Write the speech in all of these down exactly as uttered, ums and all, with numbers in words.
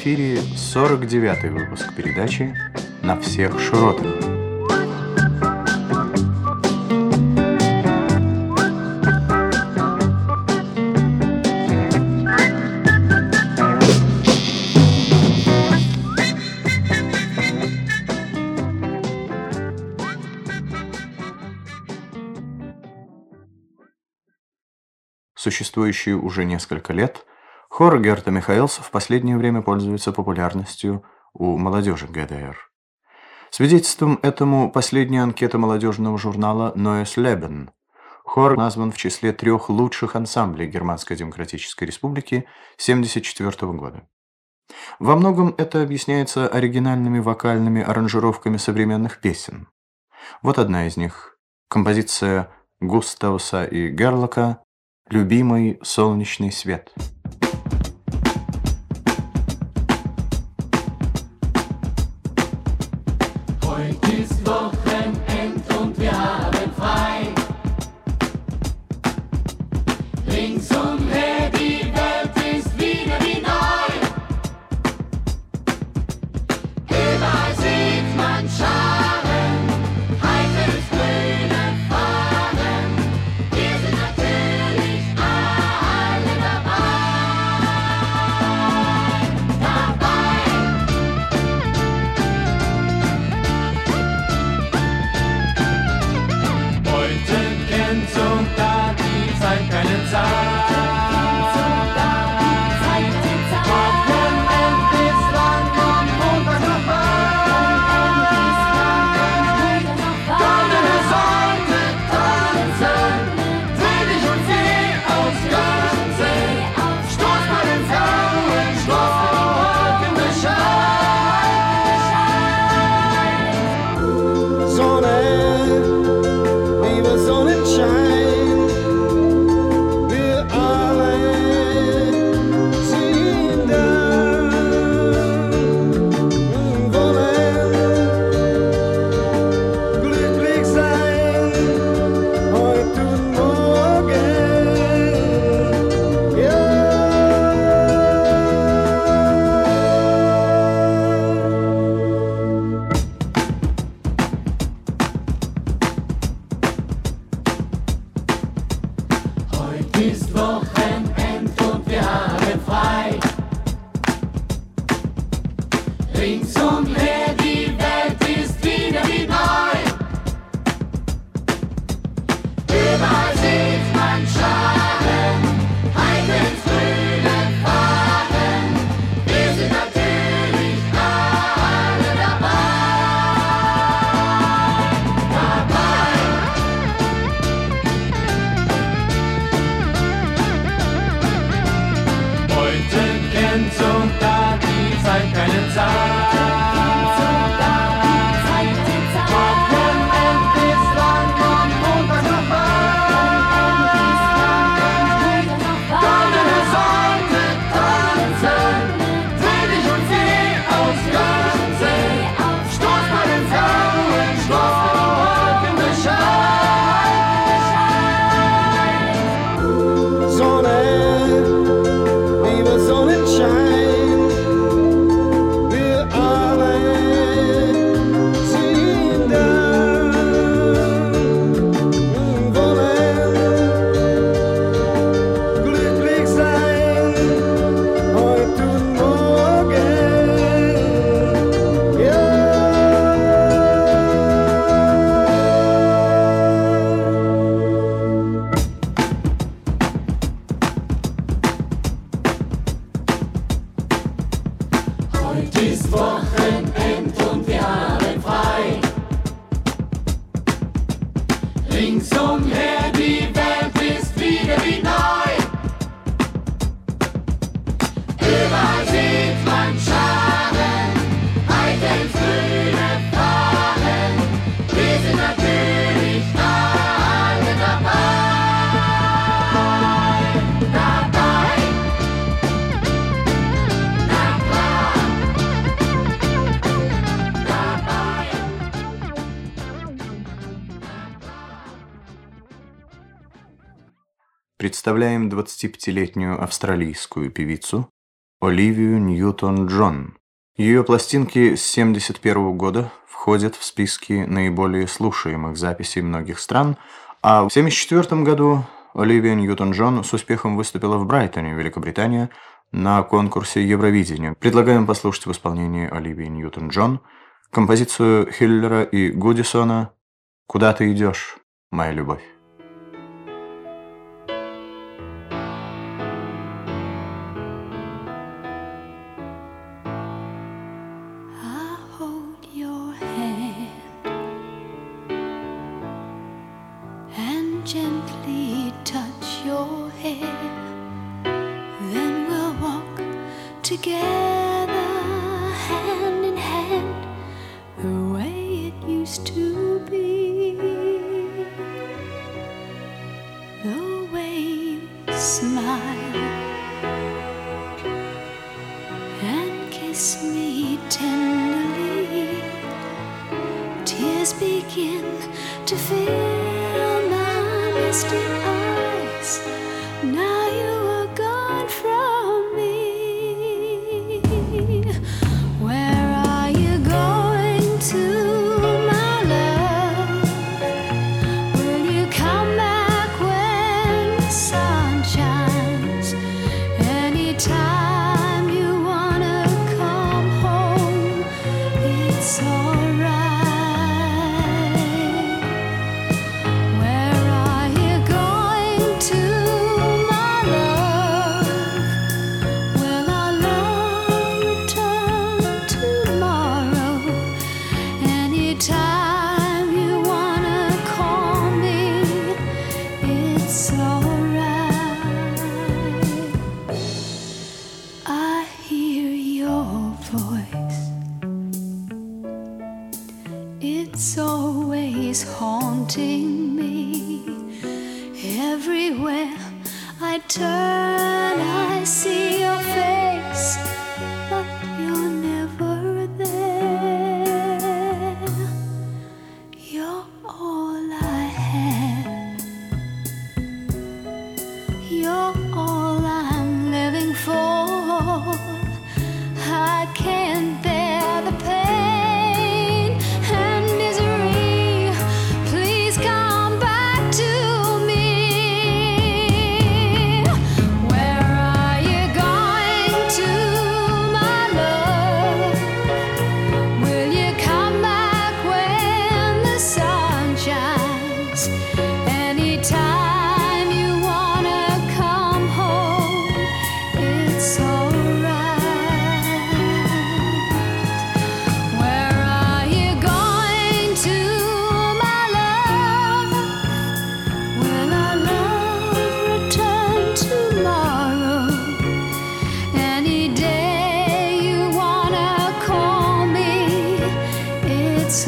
эфире сорок девятый выпуск передачи «На всех широтах». Существующий уже несколько лет, хор Герта Михаэлс в последнее время пользуется популярностью у молодежи ГДР. Свидетельством этому последняя анкета молодежного журнала «Neues Leben». Хор назван в числе трех лучших ансамблей Германской Демократической Республики тысяча девятьсот семьдесят четвёртого года. Во многом это объясняется оригинальными вокальными аранжировками современных песен. Вот одна из них – композиция Густавуса и Герлока «Любимый солнечный свет». Представляем двадцатипятилетнюю австралийскую певицу Оливию Ньютон-Джон. Ее пластинки с семьдесят первого года входят в списки наиболее слушаемых записей многих стран, а в семьдесят четвёртом году Оливия Ньютон-Джон с успехом выступила в Брайтоне, Великобритания, на конкурсе Евровидения. Предлагаем послушать в исполнении Оливии Ньютон-Джон композицию Хиллера и Гудисона «Куда ты идешь, моя любовь». Gently touch your hair, then we'll walk together hand in hand, the way it used to be, the way you smile and kiss me tenderly. Tears begin to fill my misty eyes. Now you are gone from me. Where are you going to, my love? Will you come back when the sun shines? Anytime you wanna come home, it's alright. It's always haunting me. Everywhere I turn, I see your face, but you're never there. You're all I have. You're all I'm living for. I can't bear the pain and misery. Please come back to me. Where are you going to, my love? Will you come back when the sun shines? Anytime you wanna come home, it's alright. Where are you going to, my love? Will our love return tomorrow? Any day you wanna call me, it's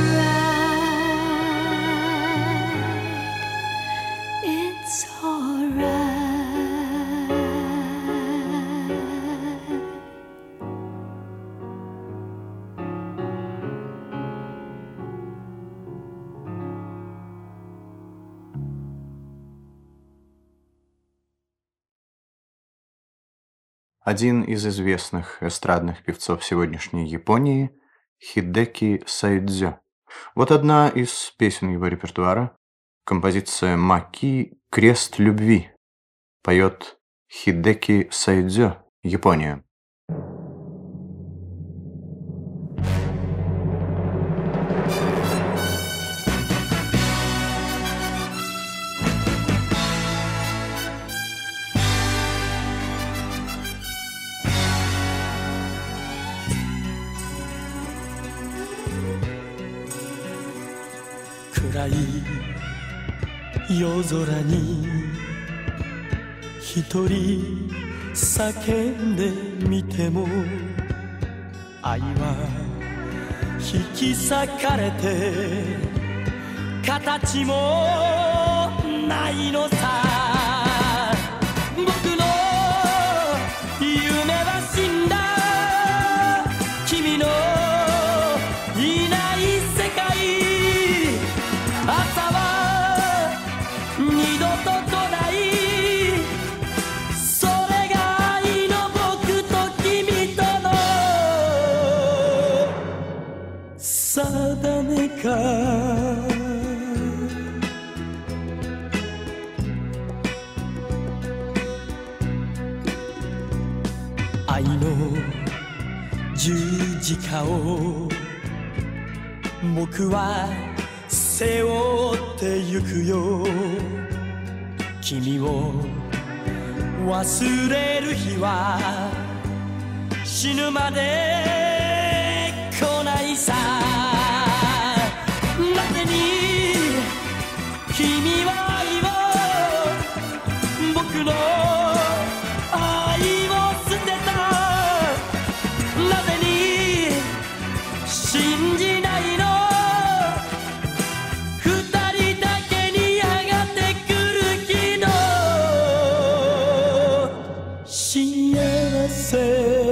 alright. It's alright. Один из известных эстрадных певцов сегодняшней Японии – Хидеки Сайдзё. Вот одна из песен его репертуара – композиция «Маки. Крест любви». Поет Хидеки Сайдзё, Япония. 暗い夜空に一人叫んでみても愛は引き裂かれて形もないのさ僕の夢は死んだ君のいない世界朝は二度と来ないそれが愛の僕との十字架を僕は背負ってゆくよ君を忘れる日は死ぬまで来ないさなぜに君は今僕の愛を捨てたなぜに信じないの二人だけにやがて来る日の幸せ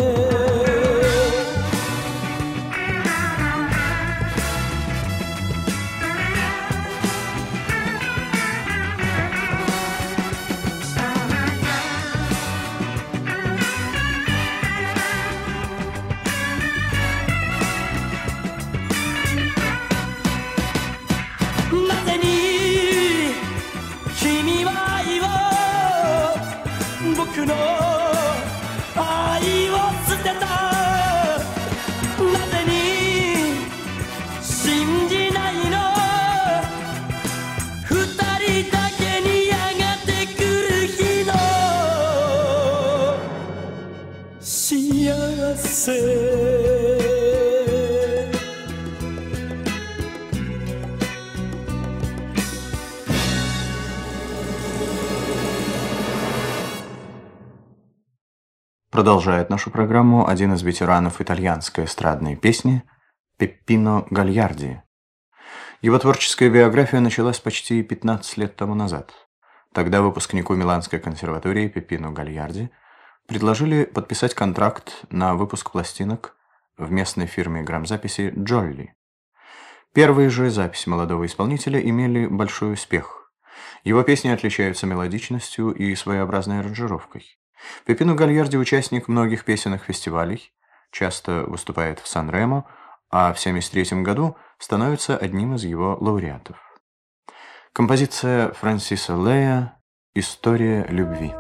僕の愛を捨てたなぜに信じないの二人だけにやがて来る日の幸せ Продолжает нашу программу один из ветеранов итальянской эстрадной песни Пеппино Гальярди. Его творческая биография началась почти пятнадцать лет тому назад. Тогда выпускнику Миланской консерватории Пеппино Гальярди предложили подписать контракт на выпуск пластинок в местной фирме грамзаписи «Джолли». Первые же записи молодого исполнителя имели большой успех. Его песни отличаются мелодичностью и своеобразной аранжировкой. Пеппино Гальярди – участник многих песенных фестивалей, часто выступает в Сан-Ремо, а в семьдесят третьем году становится одним из его лауреатов. Композиция Франсиса Лея «История любви».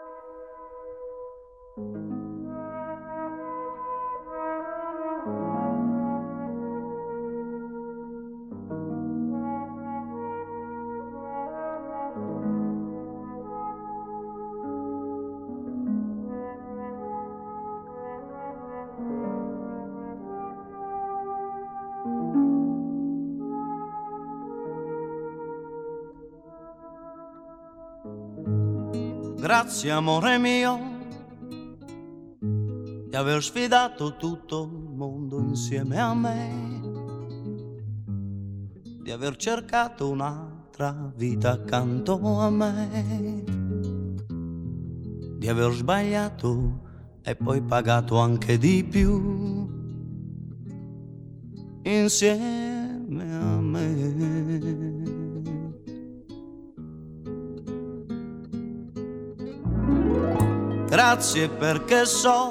Grazie amore mio di aver sfidato tutto il mondo insieme a me, di aver cercato un'altra vita accanto a me, di aver sbagliato e poi pagato anche di più insieme a me. Grazie perché so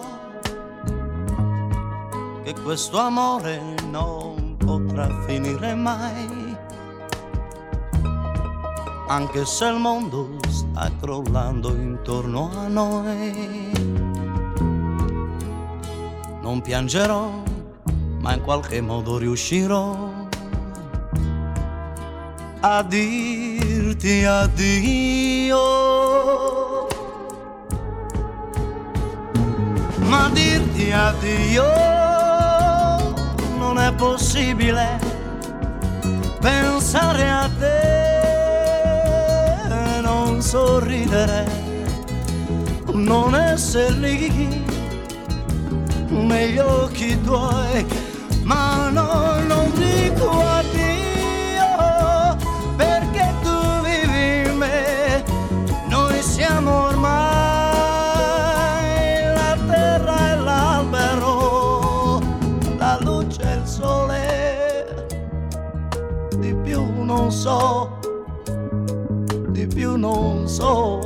che questo amore non potrà finire mai, anche se il mondo sta crollando intorno a noi. Non piangerò, ma in qualche modo riuscirò a dirti addio. Ma dirti addio non è possibile, pensare a te, non sorridere, non essere lì negli occhi tuoi, ma no, non dico addio perché tu vivi in me, noi siamo ormai non so, di più non so,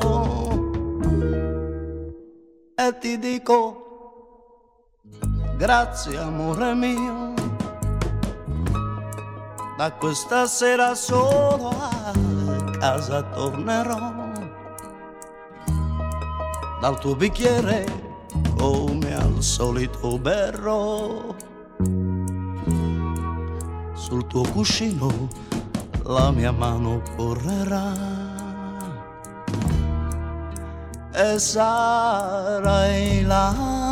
e ti dico grazie amore mio, da questa sera solo a casa tornerò, dal tuo bicchiere come al solito berro. Sul tuo cuscino la mia mano correrà e sarai là.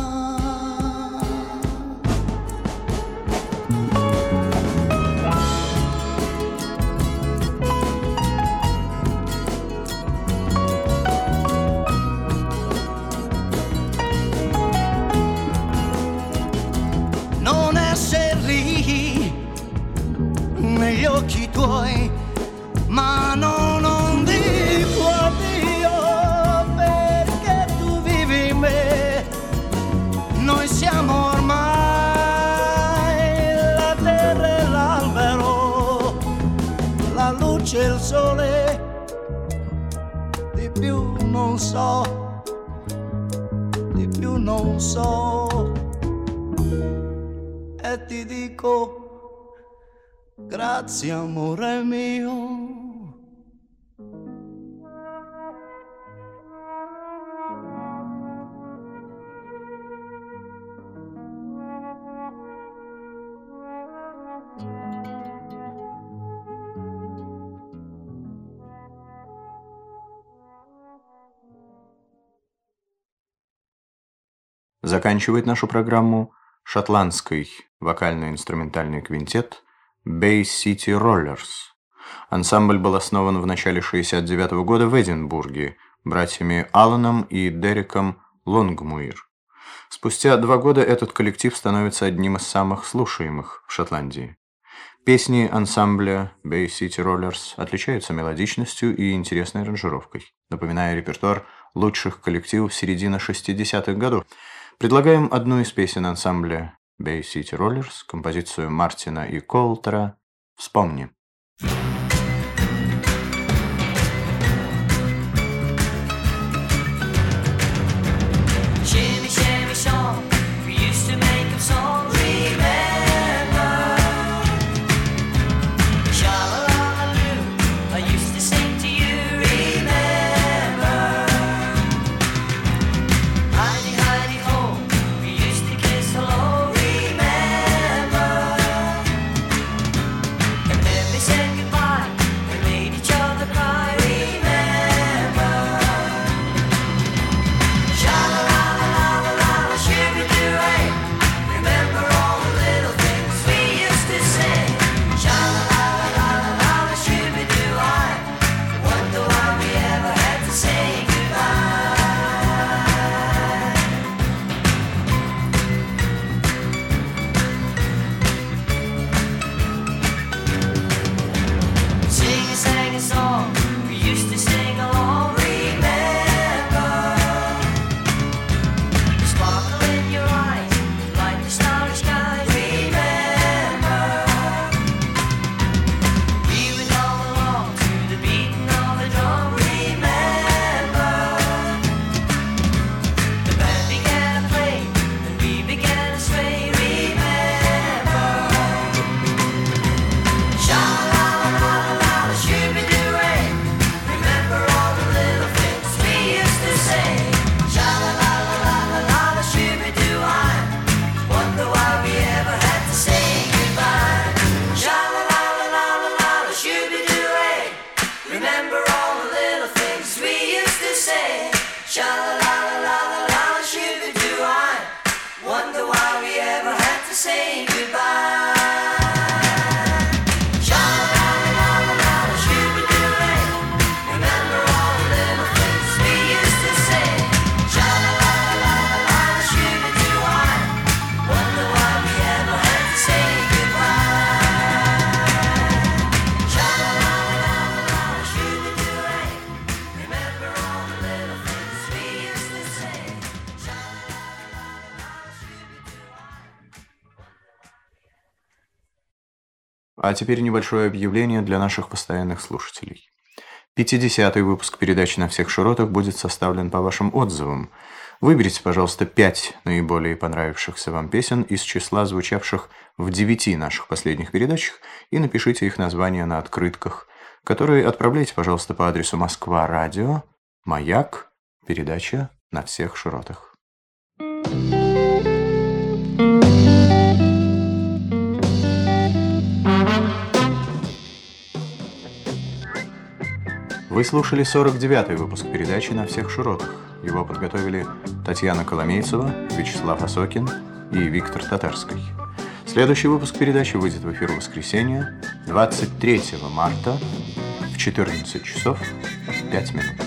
Non essere lì negli occhi tuoi, ma no, non dico addio perché tu vivi in me. Noi siamo ormai la terra e l'albero, la luce e il sole, di più non so, di più non so. E ti dico grazie amore mio. Заканчивает нашу программу шотландский вокально-инструментальный квинтет Bay City Rollers. Ансамбль был основан в начале шестьдесят девятого года в Эдинбурге братьями Аланом и Дереком Лонгмуир. Спустя два года этот коллектив становится одним из самых слушаемых в Шотландии. Песни ансамбля Bay City Rollers отличаются мелодичностью и интересной аранжировкой, напоминая репертуар лучших коллективов середины шестидесятых годов. Предлагаем одну из песен ансамбля Bay City Rollers, композицию Мартина и Колтера «Вспомни». Shimmy, shimmy, song. We used to make a song. Remember, sha-la-la-la-loo. I used to sing to you. Remember, hidey, hidey, ho. We used to kiss hello. Remember, and then we said goodbye and made each other cry. Remember, sha-la-la. Remember all the little things we used to say. Sha-la-la-la-la-la, shoo-be-doo-I. Wonder why we ever had to say goodbye. Sing and sang a song we used to sing along. Remember, the sparkle in your eyes, like the starry skies. Remember, we went all along to the beating of the drum. Remember, the band began to play and we began to sway. Remember, sha-la-la-la-la-la, shoo-be-doo-ray. Remember all the little things we used to say. Sha-la-la-la-la-la, shoo-be-doo-I. Wonder why we ever had to say goodbye. Sha-la-la-la-la-la, shoo-be-doo-ray. Remember all the little things we used to say. Sha-la-la-la-la-la, shoo-be-doo-I. Wonder why we ever had to say goodbye. Sha-la-la-la-la-la, shoo-be-doo-ray. Remember all the little things we used to say. Sha-la-la-la-la-la, shoo-be-doo-I. Wonder why we ever had to say goodbye. Sha-la-la-la-la-la, shoo-be-doo-ray. Remember all the little things we used to say. Sha-la-la-la-la-la, shoo-be-doo-I. А теперь небольшое объявление для наших постоянных слушателей. пятидесятый выпуск передачи «На всех широтах» будет составлен по вашим отзывам. Выберите, пожалуйста, пять наиболее понравившихся вам песен из числа звучавших в девяти наших последних передачах и напишите их названия на открытках, которые отправляйте, пожалуйста, по адресу Москва-Радио, Маяк, передача «На всех широтах». Вы слушали сорок девятый выпуск передачи «На всех широтах». Его подготовили Татьяна Коломейцева, Вячеслав Осокин и Виктор Татарский. Следующий выпуск передачи выйдет в эфир в воскресенье, двадцать третьего марта в четырнадцать часов пять минут.